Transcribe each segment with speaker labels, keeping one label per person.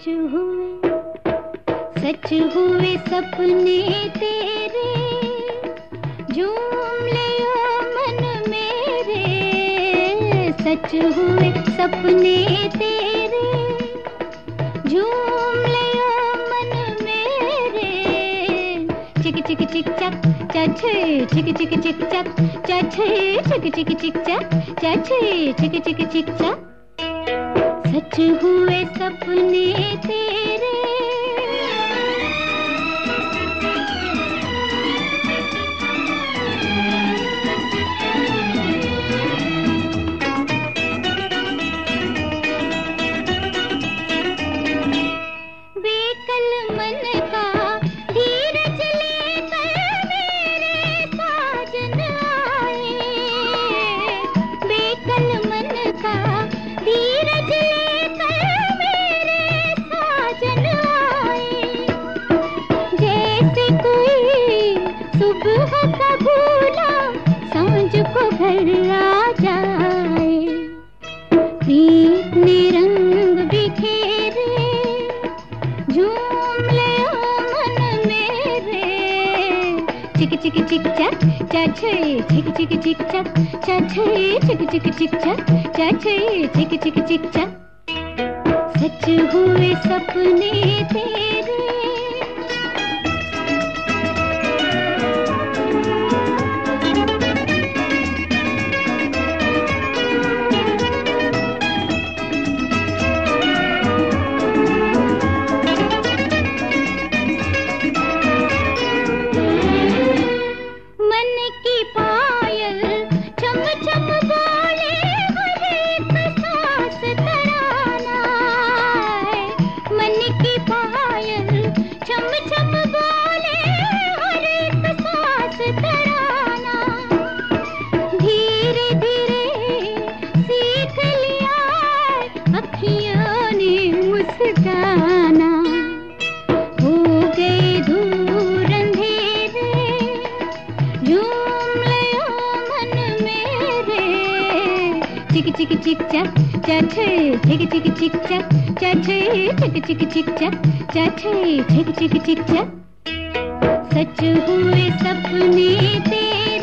Speaker 1: हुए, सच हुए सपने तेरे, झूम लियो मन मेरे। सच हुए सपने तेरे, झूम लियो मन मेरे। चिक चिक चिक चक चछे, चिक चिक चिक चक चछे, चिक चिक चिक चक चछे, चिक चिक चिक चक। सच हुए सपने तेरे। बेकल मन का धीरज लेकर मेरे साजन आए। बेकल मन का धीरज लेकर मेरे साजन आए। जैसे कोई सुबह का भूला सांझ को घर आ जाए। प्रीत ने रंग बिखेरे, झूम ले मन मेरे। चिक चिक चिक चक चछे, चिक चिक चिक चक चछे, चिक चिक चिक चक चछे, चिक चिक चिक चक। सच हुए सपने तेरे। गाना हो गए दूर अंधेरे, झूम लियो मन मेरे। चिक चिक चिक चक चछे, चिक चिक चिक चक चछे, चिक चिक चिक चक चछे, चिक चिक चिक चक। सच हुए सपने तेरे।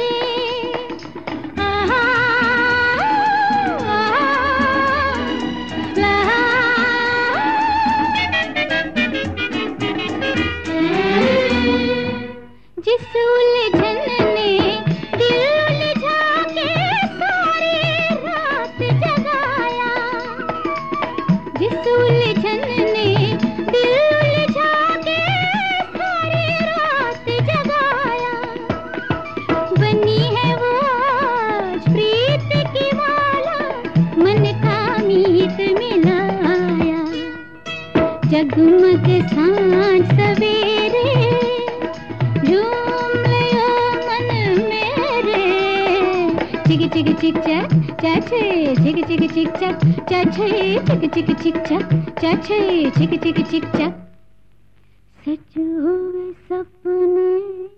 Speaker 1: जिस उलझन ने दिल उलझा के सारी रात जगाया, जिस उलझन ने दिल उलझा के सारी रात जगाया। बनी है वो आज प्रीत की माला, मन का मीत मिलाया। जगमग सांझ सवेरे, झूम लियो मन मेरे। चिक चिक चिक चक चछे, चिक चिक चिक चक चछे, चिक चिक चिक चक चछे, चिक चिक चिक चक। सच हुए सपने।